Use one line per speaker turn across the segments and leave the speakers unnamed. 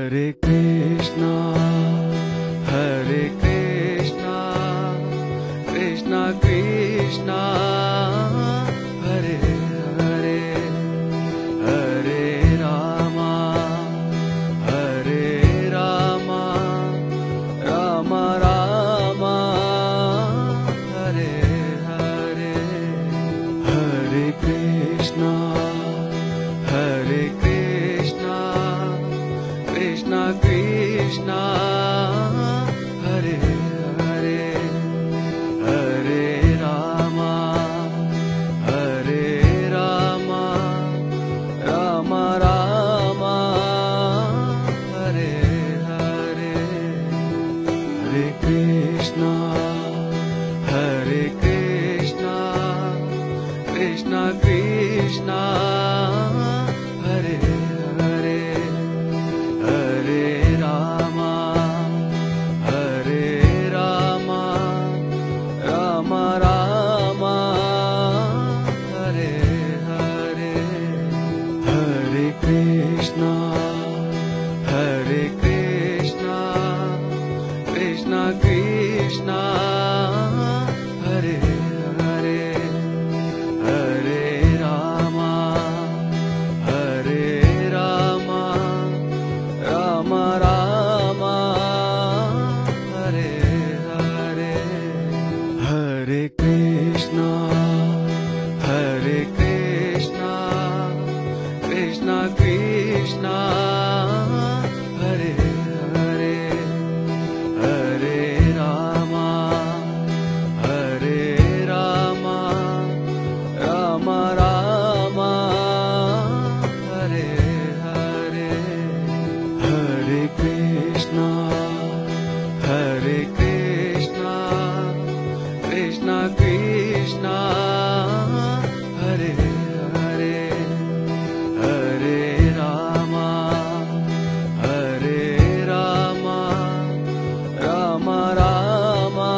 Hare Krishna, Hare Krishna, Krishna Krishna, Hare Hare, Hare Rama, Hare Rama, Rama Rama, Hare Hare, Hare Krishna, Hare Krishna, Krishna Krishna, Hare Hare, Hare Rama, Hare Rama, Rama Rama, Hare Hare, Hare Krishna, Hare Krishna, Krishna Krishna, Hare Hare, Hare Rama, Hare Rama, Rama Rama, Hare Hare, Hare Krishna, Hare Krishna, Krishna Krishna, Hare Hare, Hare Rama, Hare Rama, Rama Rama, Hare Hare, Hare Krishna, Hare Krishna, Krishna Krishna, Hare Hare, Hare Rama, Hare Rama, Rama Rama, Hare Hare, Hare Krishna, Hare Krishna, Krishna Krishna, Hare Hare, Hare Rama, Hare Rama, Rama Rama,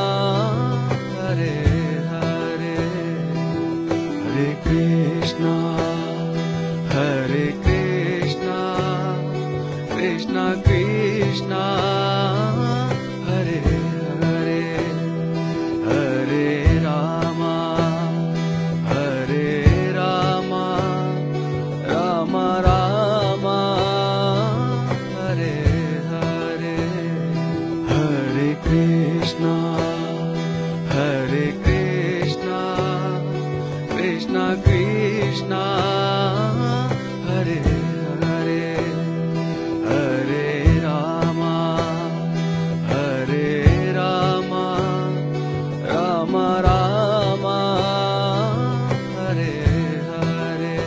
Hare Hare, Hare Krishna, Hare Krishna, Krishna Krishna, Hare Hare, Hare Rama, Hare Rama, Rama Rama, Hare Hare, Hare Krishna, Hare Krishna, Krishna Krishna, Hare Hare, Hare Rama, Hare Rama, Rama Rama, Hare Hare,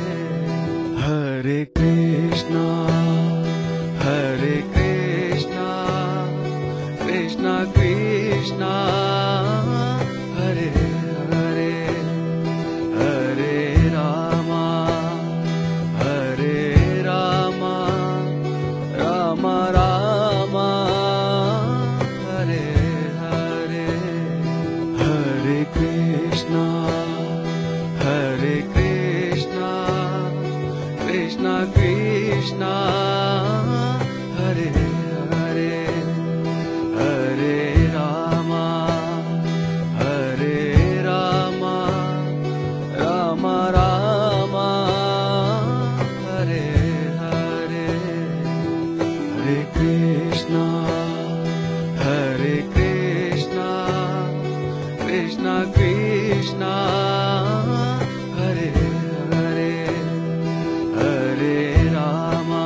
Hare Krishna, Hare Krishna, Krishna Krishna, Hare Hare, Hare Rama, Hare Rama, Rama Rama, Hare Hare, Hare Krishna, Hare Krishna, Krishna Krishna, Hare Hare, Hare Rama, Hare Rama, Rama Rama, Hare Hare, Hare Krishna, Hare Krishna, Krishna Krishna, Hare Hare, Hare Rama,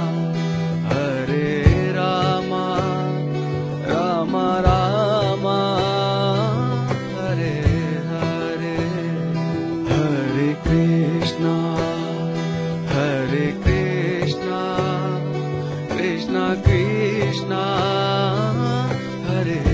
Hare Rama, Rama Rama, Hare Hare, Hare Krishna, Hare Krishna, Krishna Krishna, Hare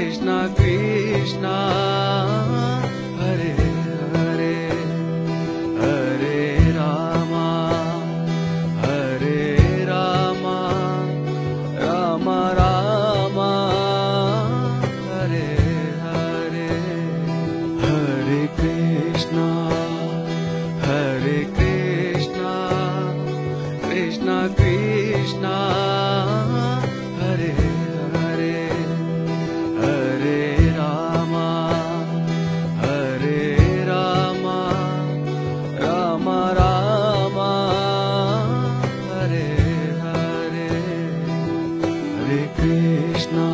Krishna Krishna Hare Hare Hare Rama Hare Rama Rama Rama Hare Hare Hare Krishna Krishna Krishna Hare Hare Hare Rama Hare Rama Rama Rama Hare Hare Hare Krishna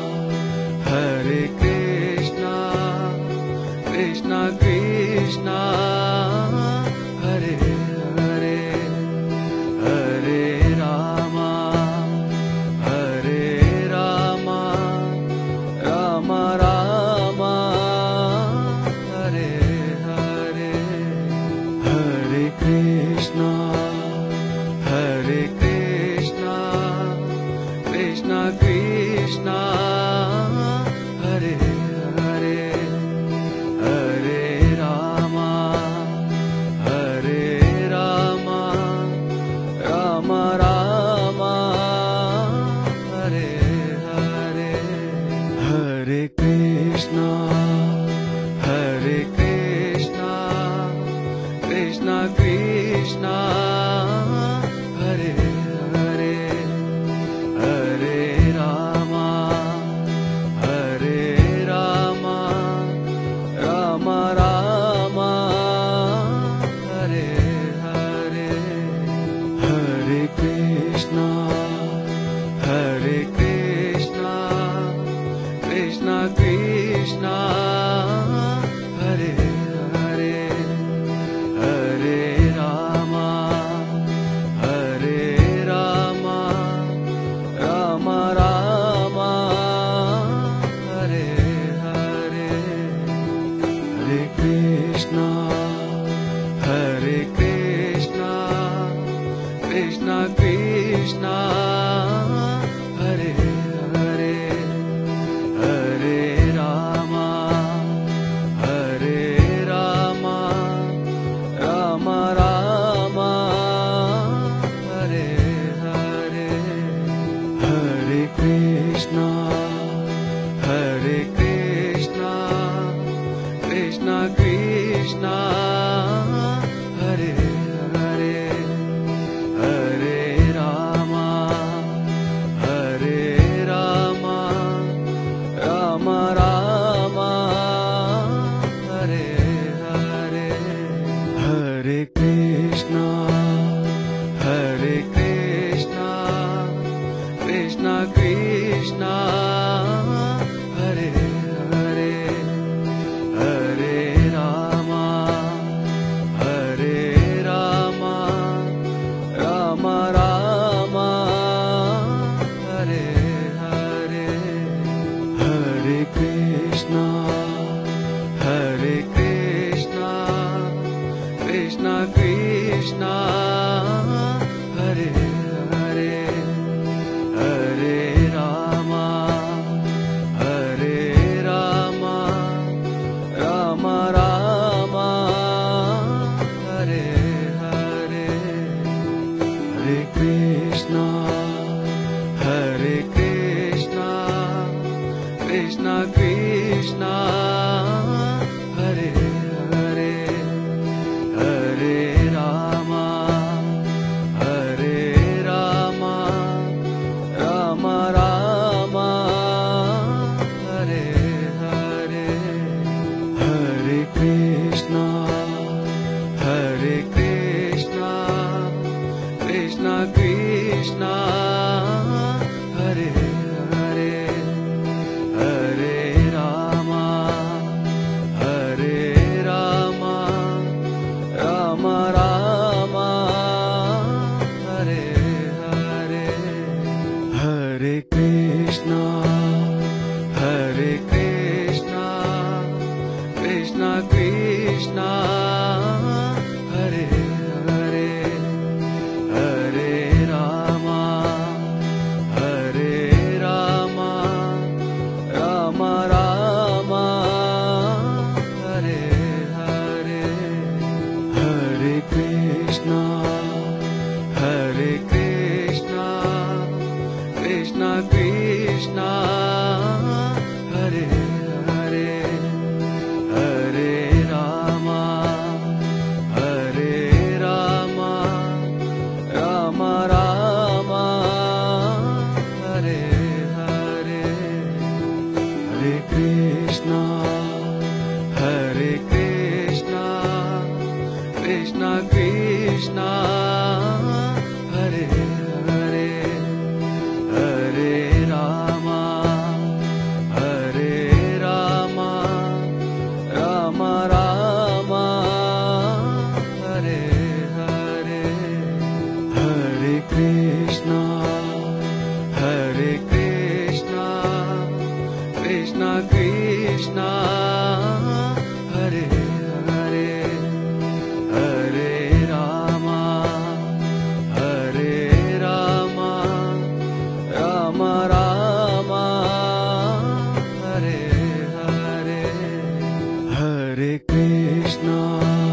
Krishna Krishna Hare Hare Hare Rama Hare Rama Rama Rama Hare Hare Hare Krishna Krishna Krishna Hare Hare Hare Rama Hare Rama Rama Rama Hare Hare Hare Krishna Krishna Krishna Hare Hare Hare Rama Hare Rama Rama Rama Hare Hare Hare Krishna Krishna Krishna Hare Hare Hare Rama Hare Rama Rama Rama Hare Hare Hare Krishna Krishna Krishna Hare Hare Hare Rama Hare Rama Rama Rama Hare Hare Hare Krishna Krishna Krishna Hare Hare Hare Rama Hare Rama Rama Rama Hare Hare Hare Krishna Krishna Krishna Hare Hare Hare Rama Hare Rama Rama Rama Hare Hare Hare Krishna Krishna Krishna Hare Hare Hare Rama Hare Rama Rama Rama Hare Hare Hare Krishna Krishna Krishna Hare Hare Hare Rama Hare Rama Rama Rama Hare Hare Hare Krishna Krishna Krishna Hare Hare Hare Rama Hare Rama Rama Rama Hare Hare Hare Krishna Krishna Krishna Hare Hare Hare Rama Hare Rama Rama Krishna, Hare Krishna, Krishna Krishna, Hare Hare, Hare Rama, Hare Rama, Rama Rama, Hare Hare, Hare Krishna, Hare Krishna, Krishna Krishna, Hare Hare, Hare Rama, Hare Rama, Rama Rama, Hare Hare, Hare Krishna,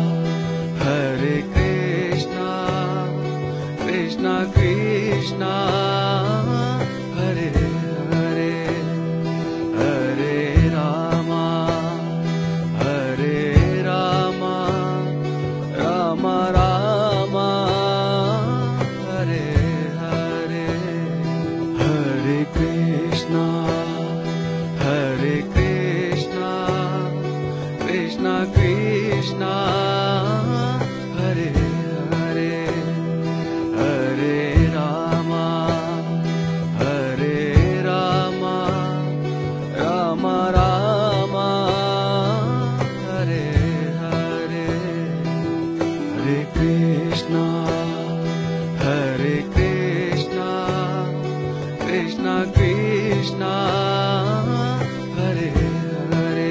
Hare Krishna, Krishna Krishna, Hare Hare, Hare Rama, Hare Rama, Rama Rama, Hare Hare, Hare Krishna, Hare Krishna, Krishna Krishna, Hare Hare, Hare Rama, Hare Rama, Rama Rama, Hare Hare, Hare Krishna, Hare Krishna, Krishna Krishna, Hare Hare,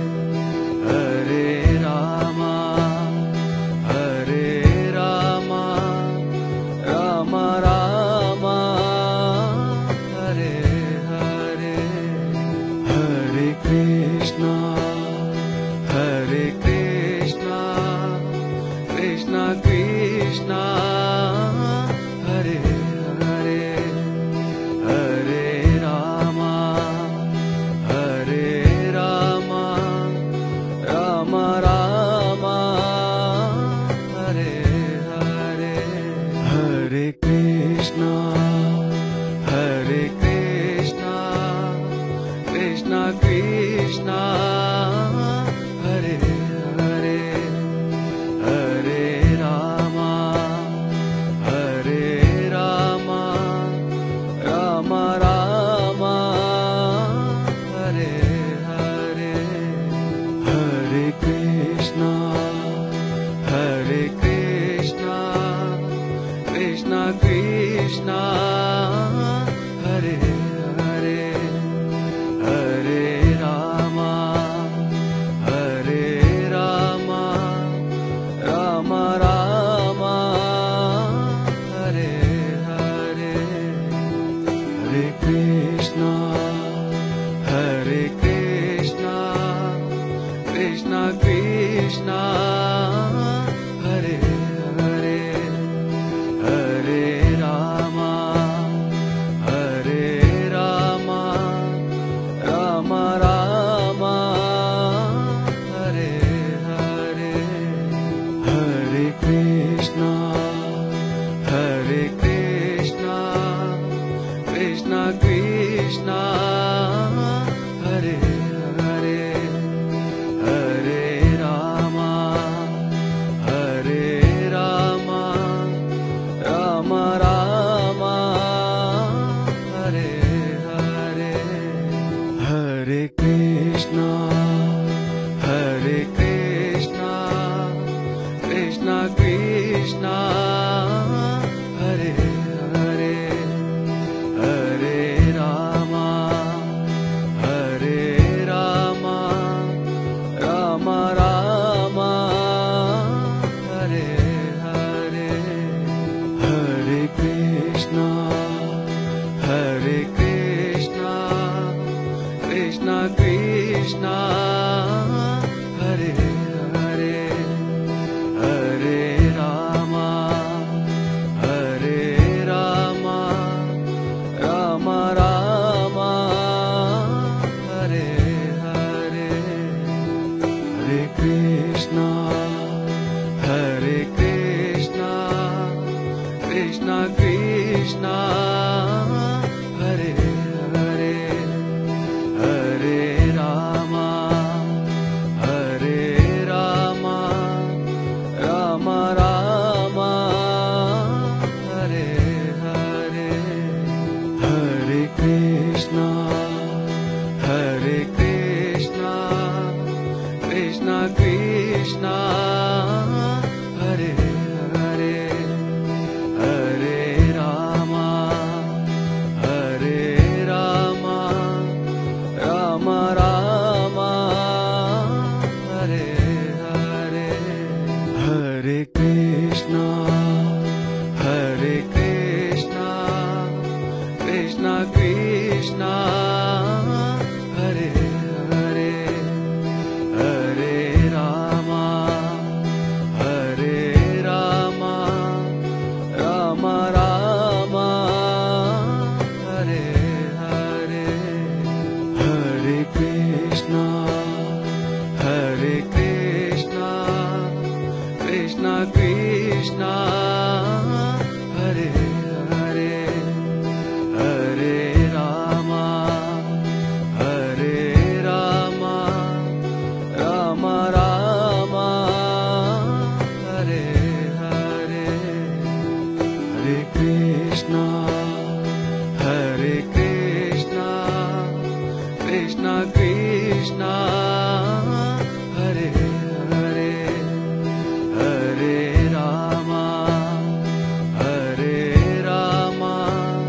Hare Rama, Hare Rama, Rama Rama, Hare Hare, Hare Krishna, Hare Krishna, Krishna Krishna, Hare Hare, Hare Rama, Hare Rama, Rama Rama, Hare Hare, Hare Krishna, Hare Krishna, Krishna Krishna, Hare Hare, Hare Rama, Hare Rama, Rama Rama, Hare Hare, Hare Krishna, Hare Krishna, Krishna Krishna, Hare Hare, Hare Rama, Hare Rama, Rama Rama, Hare Hare, Hare Krishna, Hare Krishna, Krishna Krishna, Hare Hare, Hare Rama, Hare Rama, Rama Rama, Hare Hare, Hare Krishna, Hare Krishna, Krishna Krishna, Hare Hare, Hare Rama, Hare Rama, Rama Rama, Hare Hare, Hare Krishna, Hare Krishna, Krishna Krishna, Hare Hare, Hare Rama, Hare Rama, Rama Rama, Hare Hare, Hare Krishna, Hare Krishna, Krishna Krishna, Hare Hare, Hare Rama, Hare Rama, Rama Rama, Hare Hare, Hare Krishna, Hare Krishna, Krishna Krishna, Hare Hare, Hare Rama. Krishna, Hare Hare, Hare Rama, Hare Rama, Rama Rama, Hare Hare, Hare Krishna, Hare Krishna, Krishna Krishna, Hare Hare, Hare Rama, Hare Rama, Rama Rama, Hare Hare, Hare Krishna, Hare Krishna, Krishna Krishna, Hare Hare, Hare Rama, Hare Rama, Rama Rama, Hare Hare, Hare Krishna, Hare Krishna, Krishna Krishna, Hare Hare, Hare Rama, Hare Rama,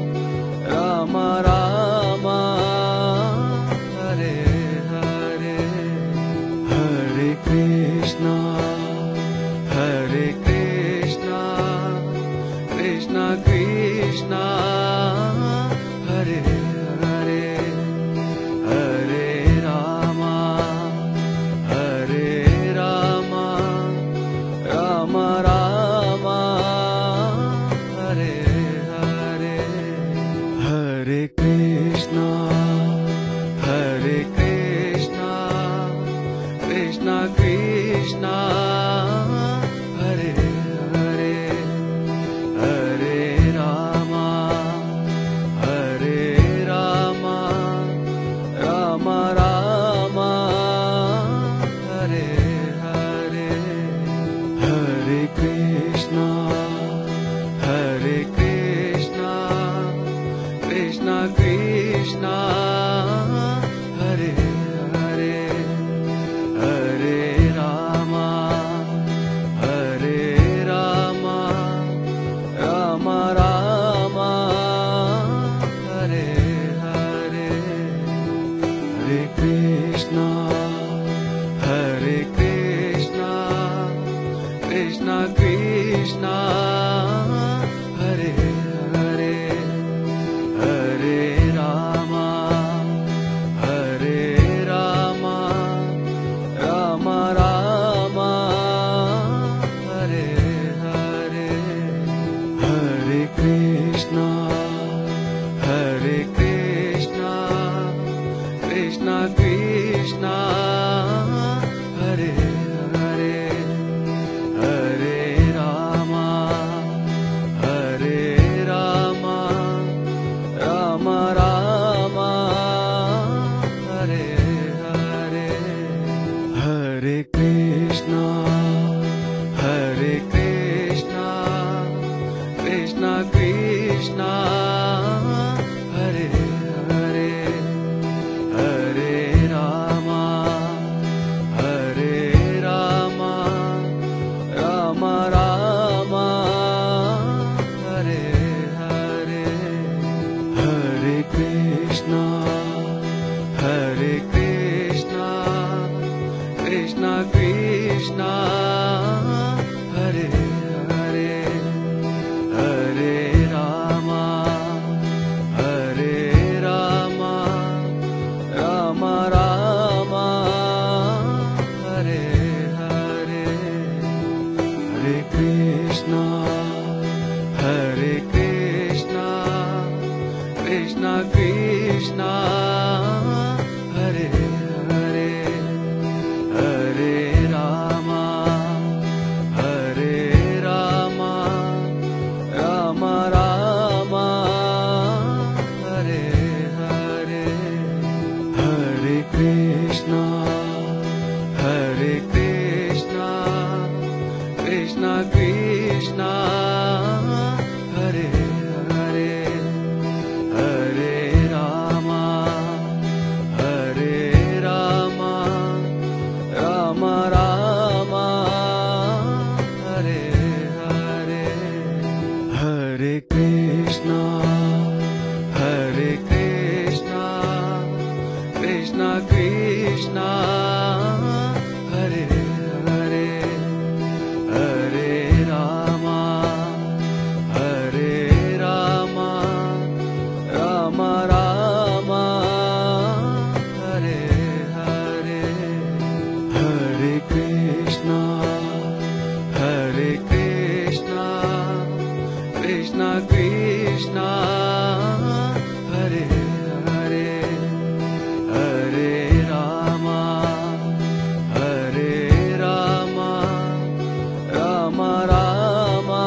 Rama Rama, Hare Hare, Hare Krishna, Hare Krishna, Krishna Krishna, Hare Hare, Hare Rama, Hare Rama, Rama Rama, Hare Hare, Hare Krishna, Hare Krishna, Krishna Krishna, Hare Hare, Hare Rama, Hare Rama, Rama Rama, Hare Hare, Hare Krishna, Hare Krishna, Krishna Krishna, Hare Hare, Hare Rama, Hare Rama, Rama Rama, Hare Hare, Hare Krishna, Hare Krishna, Krishna Krishna, Hare Hare, Hare Rama, Hare Rama, Rama Rama, Hare Hare, Hare Krishna, Hare Krishna, Krishna Krishna, Hare Hare, Hare Rama, Hare Rama, Rama Rama, Hare Hare, Hare Krishna, Hare Krishna, Krishna Krishna, Hare Hare, Hare Rama, Hare Rama, Rama Rama, Hare Hare, Hare Krishna, Hare Krishna, Krishna Krishna, Hare Hare, Hare Rama, Hare Rama, Rama Rama, Hare Hare, Hare Krishna, Hare Krishna, Krishna Krishna, Hare Hare, Hare Rama, Hare Rama, Rama Rama, Hare Hare, Hare Krishna, Hare Krishna, Krishna Krishna, Hare Hare, Hare Rama, Hare Rama, Rama Rama, Krishna, Hare Hare, Hare Rama, Hare Rama, Rama Rama, Hare Hare, Hare Krishna, Hare Krishna, Krishna Krishna, Hare Hare, Hare Rama, Hare Rama, Rama Rama,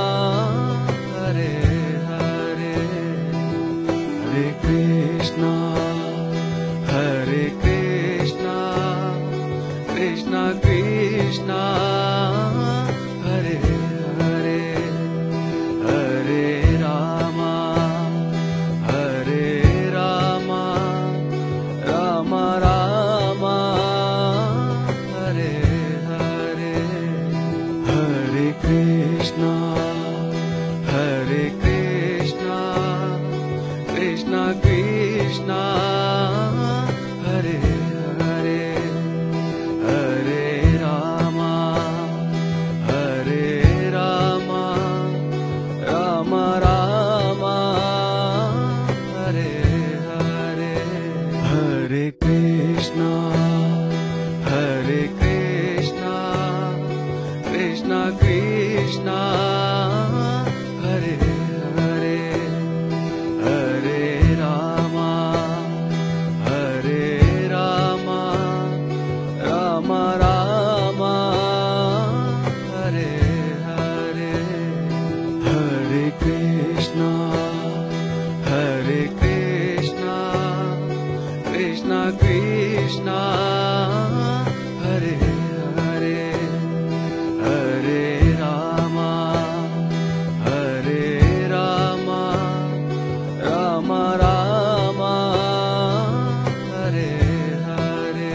Hare Hare, Hare Krishna, Hare Krishna, Krishna Krishna, Hare Hare, Hare Rama, Hare Rama, Rama Rama, Hare Hare, Hare Krishna, Hare Krishna, Krishna Krishna, Hare Hare, Hare Rama, Hare Rama, Rama Rama, Hare Hare, Hare Krishna, Hare Krishna, Krishna Krishna, Hare Hare, Hare Rama, Hare Rama, Rama Rama, Hare Hare, Hare Krishna, Hare Krishna, Krishna Krishna, Hare Hare, Hare Rama, Hare Rama, Rama Rama, Hare Hare,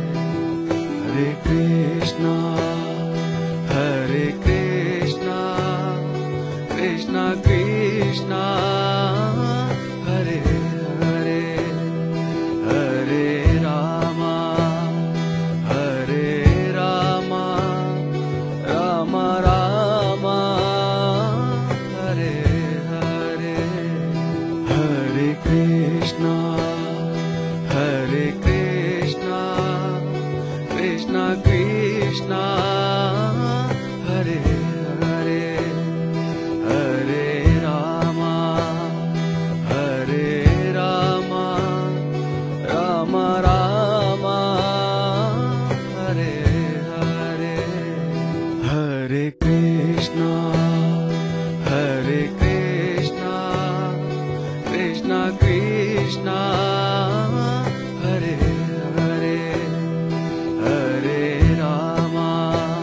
Hare Krishna, Hare Krishna, Krishna Krishna, Hare Hare, Hare Rama, Hare Rama, Rama Rama, Hare Hare, Hare Krishna, Hare Krishna, Krishna Krishna, Hare Hare, Hare Rama, Hare Rama, Rama Rama, Hare Hare, Hare Krishna, Hare Krishna, Krishna Krishna, Hare Hare, Hare Rama,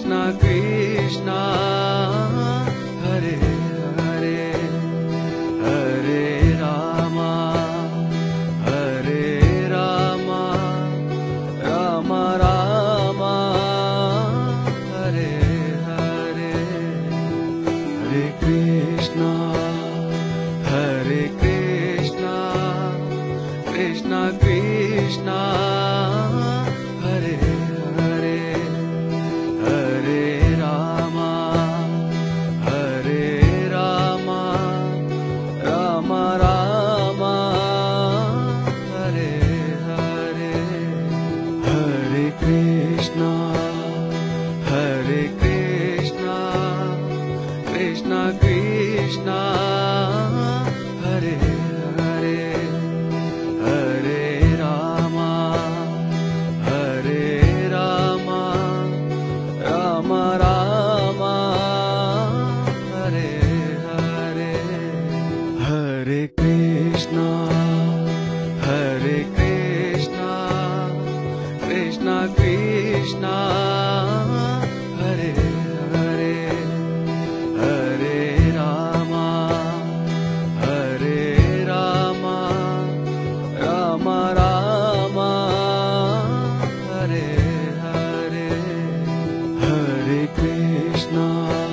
Krishna Krishna Hare Hare Hare Rama Hare Rama Rama Rama Hare Hare Hare Krishna Krishna Krishna Hare Hare Hare Rama Hare Rama Rama Rama Hare Hare Hare Krishna Krishna Krishna Hare Hare Hare Rama Hare Rama Rama Rama Hare Hare Hare Krishna Krishna Krishna Hare Hare Hare Rama Hare Rama Rama Rama Hare Hare Hare Krishna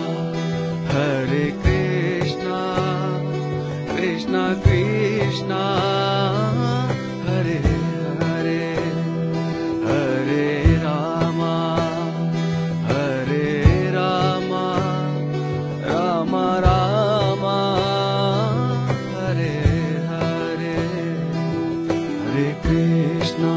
Krishna Krishna Hare Hare Hare Rama Hare Rama Rama Rama Hare Hare Hare Krishna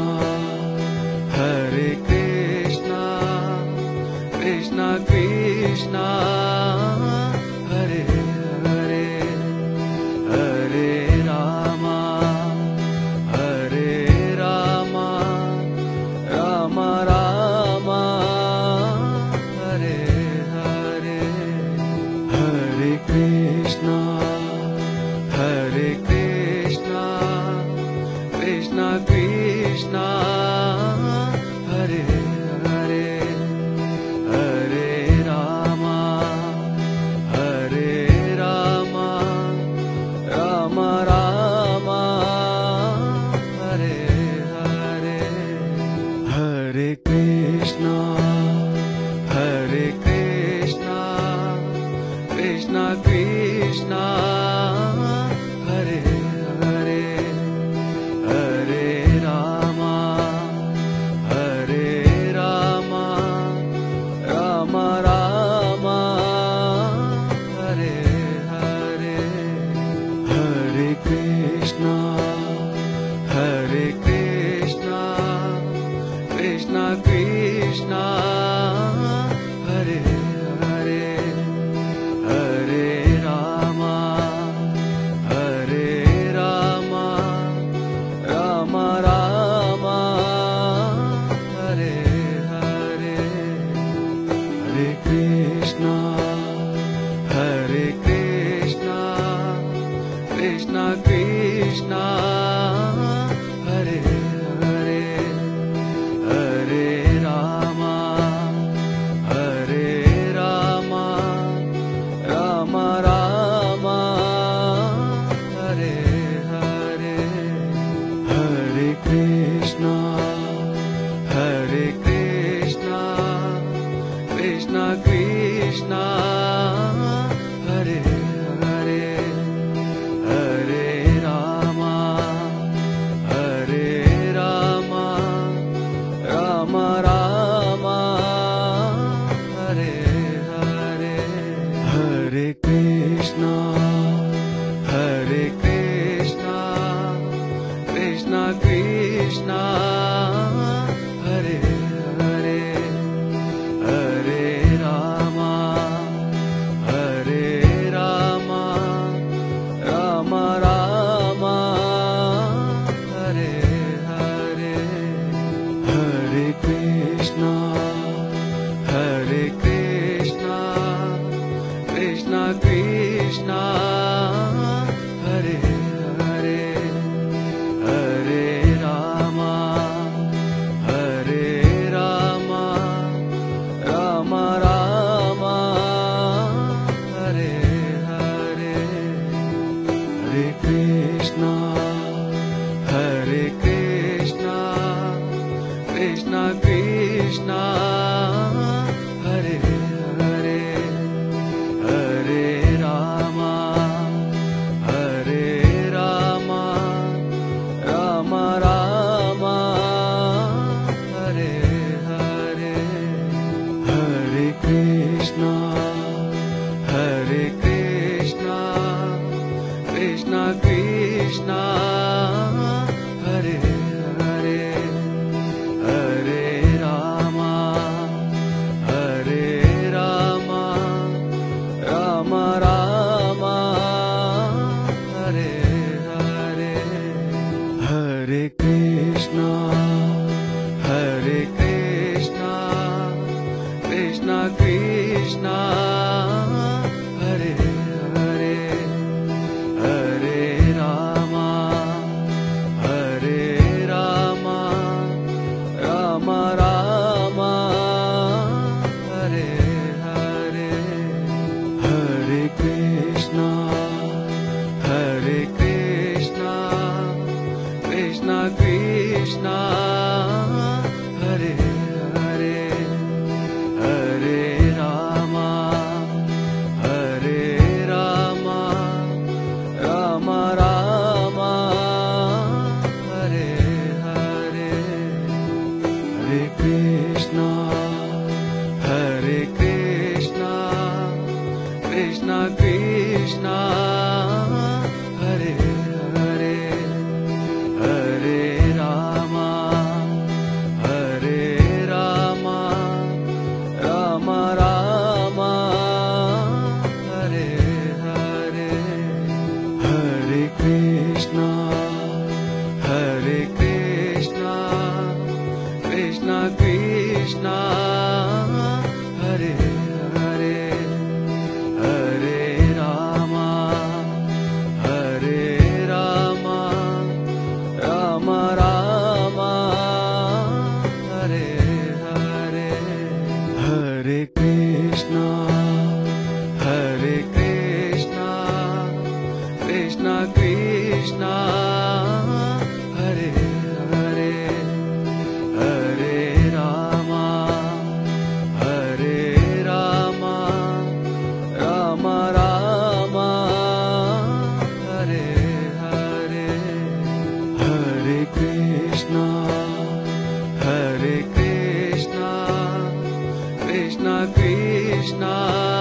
Krishna Krishna Hare Hare Hare Rama Hare Rama Rama Rama Hare Hare Hare Krishna Krishna Krishna Hare Hare Hare Rama Hare Rama Rama Rama Hare Hare Hare Krishna Krishna Krishna Hare Hare Hare Rama Hare Rama Rama Rama Hare Hare Hare Krishna Krishna Krishna Hare Hare Hare Rama Hare Rama Rama Rama Hare Hare Hare Krishna Krishna Krishna Hare Hare Hare Rama Hare Rama Rama Rama Hare Hare Hare Krishna Krishna Krishna Hare Hare Hare Rama Hare Rama Rama Rama Hare Hare Hare Krishna Krishna Krishna Hare Hare Hare Rama Hare Rama Rama Rama Hare Hare Hare Krishna Krishna Krishna Hare Hare Hare Rama Hare Rama Rama Rama Krishna, Hare Krishna, Krishna Krishna, Hare Hare, Hare Rama, Hare Rama, Rama Rama, Hare Hare, Hare Krishna, Hare Krishna, Krishna Krishna, Hare Hare, Hare Rama, Hare Rama, Rama Rama, Hare Hare, Hare Krishna, Hare Krishna, Krishna Krishna, Hare Hare, Hare Rama, Hare Rama, Rama Rama, Hare Hare, Hare Krishna, Hare Krishna, Krishna Krishna, Hare Hare, Hare Rama, Hare Rama, Rama Rama, Hare Hare, Hare Krishna, Hare Krishna, Krishna Krishna, Hare Hare, Hare Rama, Hare Rama, Rama Rama, Hare Hare, Hare Krishna, Hare Krishna, Krishna Krishna, Hare Hare, Hare Rama, Hare Rama, Rama Rama, Hare Hare, Hare Krishna, Hare Krishna, Krishna Krishna,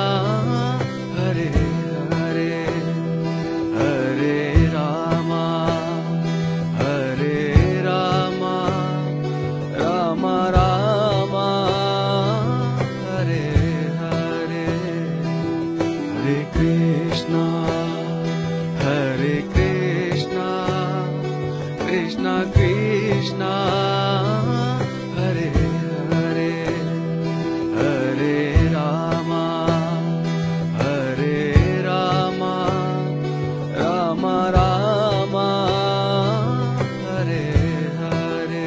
Hare Hare, Hare Rama, Hare Rama, Rama Rama, Hare Hare, Hare Krishna, Hare Krishna, Krishna Krishna, Hare Hare, Hare Rama, Hare Rama, Rama Rama, Hare Hare,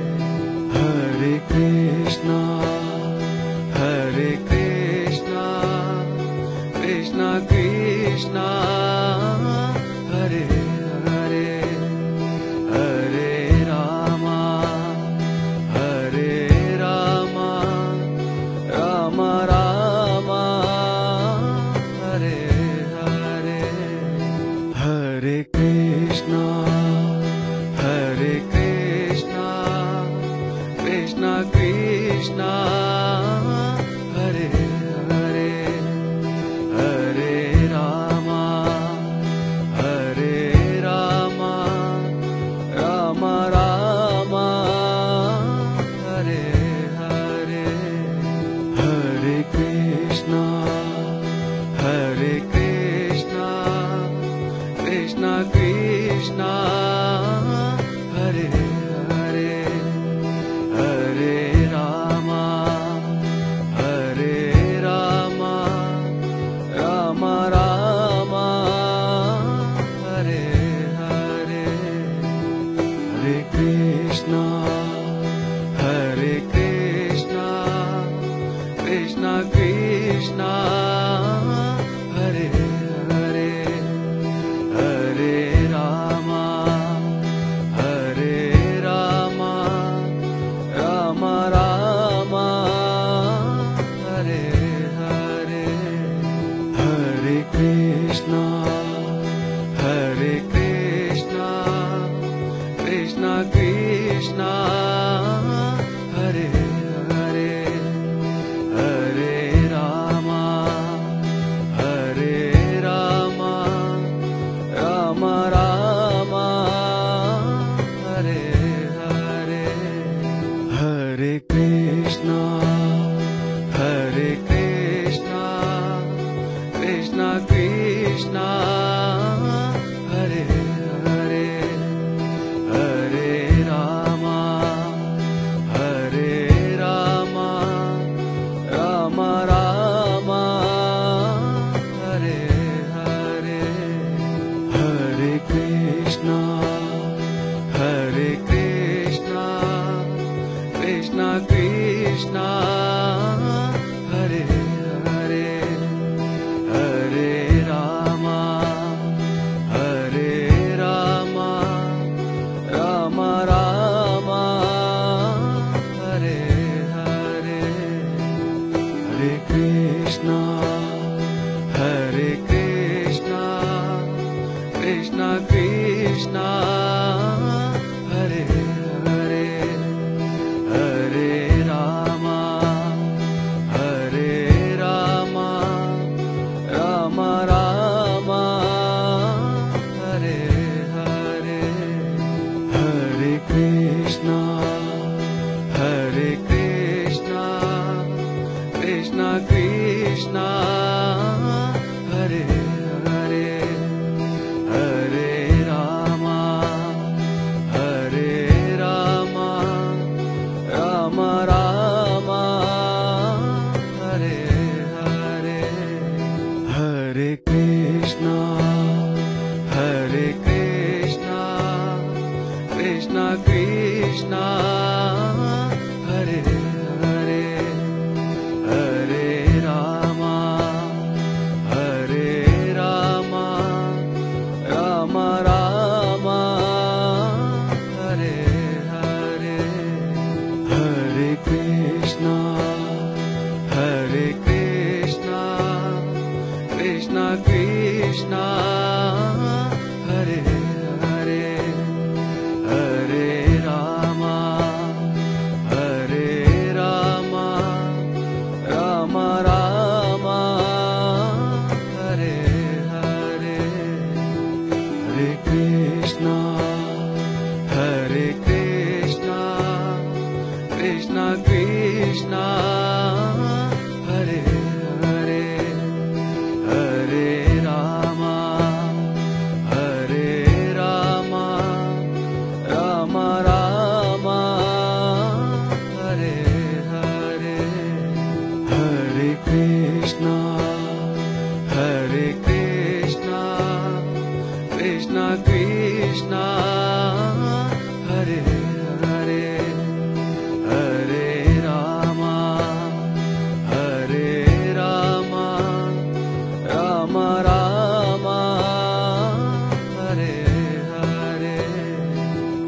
Hare Krishna, Hare Krishna, Krishna Krishna, Hare Hare, Hare Rama, Hare Rama, Rama Rama, Hare Hare, Hare Krishna, Hare Krishna, Krishna Krishna, Hare Hare, Hare Rama, Hare Rama, Rama Rama, Hare Hare, Hare Krishna, Hare Krishna, Krishna Krishna, Hare Hare, Hare Rama, Hare Rama, Rama Rama, Hare Hare, Hare Krishna, Hare Krishna, Krishna Krishna, Hare Hare, Hare Rama, Hare Rama, Rama Rama, Hare Hare, Hare Krishna, Hare Krishna, Krishna Krishna, Hare Hare, Hare Krishna, Hare Krishna, Krishna Krishna, Hare Hare, Hare Rama, Hare Rama, Rama Rama, Hare Hare, Hare Krishna, Hare Krishna, Krishna Krishna, Hare Hare, Hare Rama, Hare Rama, Rama Rama, Hare Hare, Hare Krishna, Hare Krishna, Krishna Krishna, Hare Hare, Hare Rama, Hare Rama, Rama Rama, Hare Hare, Hare Krishna, Hare Krishna, Krishna Krishna, Hare Hare, Hare Rama, Hare Rama, Rama Rama, Hare Hare, Hare Krishna, Hare Krishna, Krishna Krishna, Hare Hare, Hare Rama, Hare Rama, Rama Rama, Hare Hare, Hare Krishna.